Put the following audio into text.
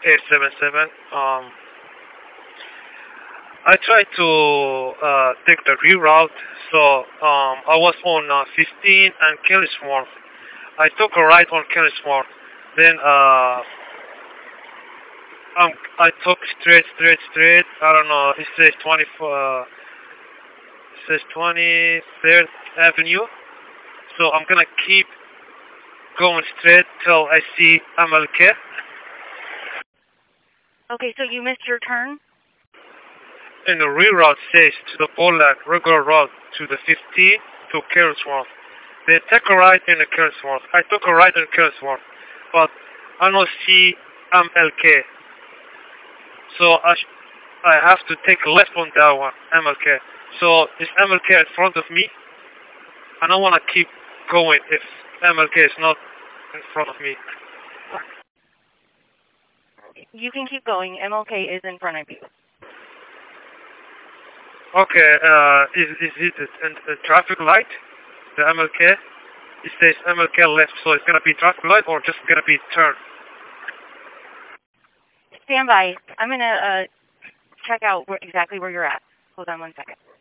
877. I tried to take the reroute, so I was on 15 and Kellisworth. I took a right on Kellisworth. Then I took straight. I don't know. It says 23rd Avenue. So I'm gonna keep going straight till I see MLK. Okay, so you missed your turn? And the reroute says to the Pollack regular route to the 15 to Kerrisworth. They take a right in the Kerrisworth. I took a right in Kerrisworth, but I don't see MLK. So I have to take a left on that one, MLK. So is MLK in front of me? I don't want to keep going if MLK is not in front of me. You can keep going. MLK is in front of you. Okay, is it a traffic light? The MLK? It says MLK left, so it's gonna be traffic light or just gonna be turn? Stand by. I'm gonna check out exactly where you're at. Hold on one second.